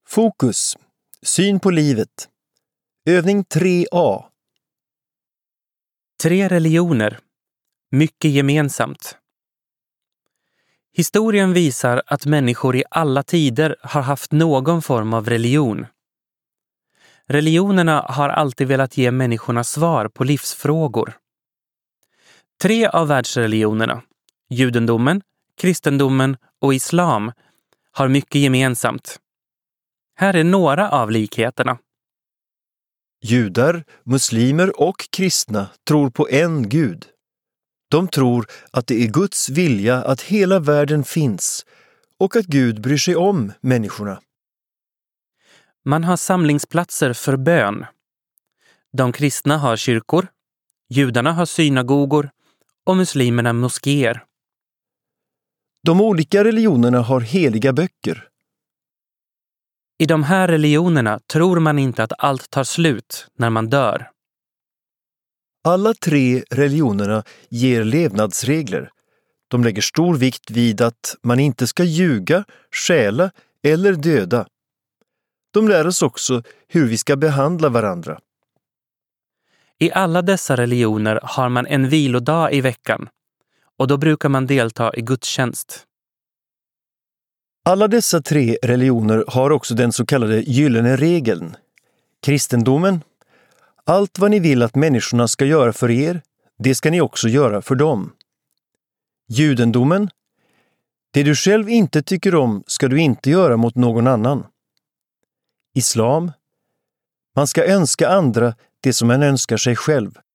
Fokus. Syn på livet. Övning 3A. 3 religioner. Mycket gemensamt. Historien visar att människor i alla tider har haft någon form av religion. Religionerna har alltid velat ge människorna svar på livsfrågor. 3 av världsreligionerna, judendomen, kristendomen och islam, har mycket gemensamt. Här är några av likheterna. Judar, muslimer och kristna tror på en Gud. De tror att det är Guds vilja att hela världen finns och att Gud bryr sig om människorna. Man har samlingsplatser för bön. De kristna har kyrkor, judarna har synagogor och muslimerna moskéer. De olika religionerna har heliga böcker. I de här religionerna tror man inte att allt tar slut när man dör. Alla 3 religionerna ger levnadsregler. De lägger stor vikt vid att man inte ska ljuga, stjäla eller döda. De lär oss också hur vi ska behandla varandra. I alla dessa religioner har man en vilodag i veckan och då brukar man delta i gudstjänst. Alla dessa 3 religioner har också den så kallade gyllene regeln. Kristendomen: allt vad ni vill att människorna ska göra för er, det ska ni också göra för dem. Judendomen: det du själv inte tycker om ska du inte göra mot någon annan. Islam: man ska önska andra det som man önskar sig själv.